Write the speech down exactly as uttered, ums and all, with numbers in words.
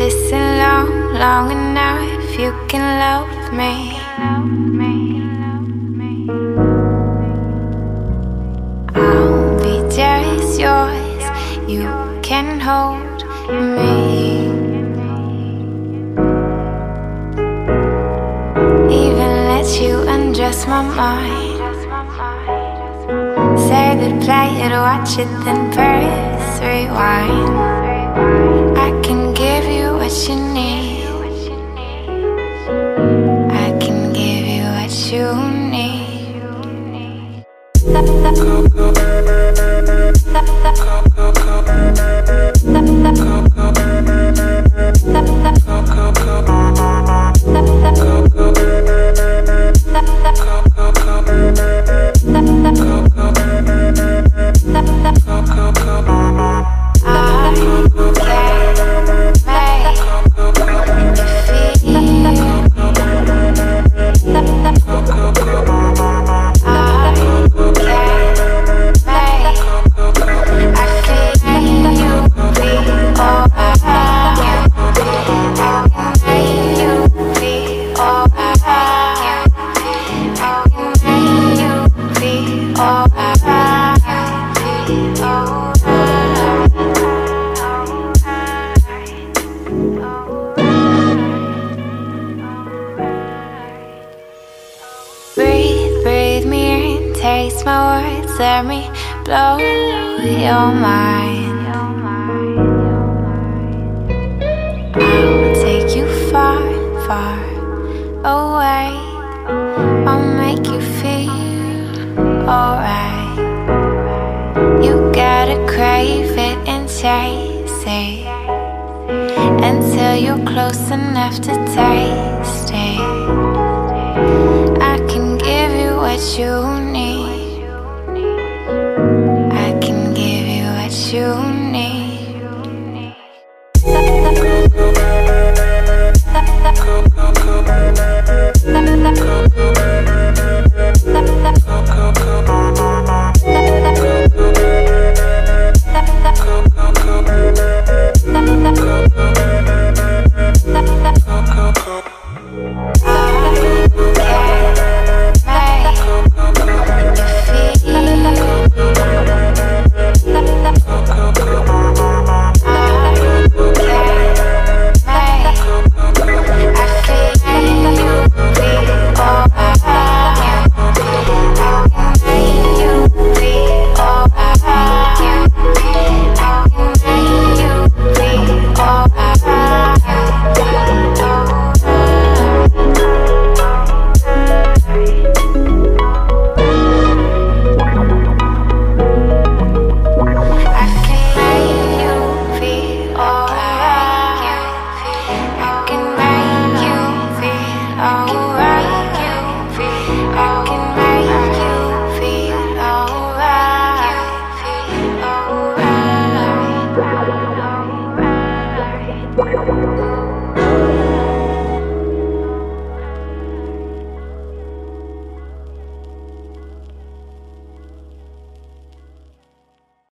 listen long, long enough, you can love me. I'll be just yours, you can hold me. Even let you undress my mind. Save it, play it, watch it, then press rewind. I can give you what you need. I can give you what you need. Breathe, breathe me in, taste my words, let me blow your mind. I'll take you far, far away. I'll make you feel alright. You gotta crave it and chase it until you're close enough to taste it. I can give you what you need. I can give you what you need. Wow.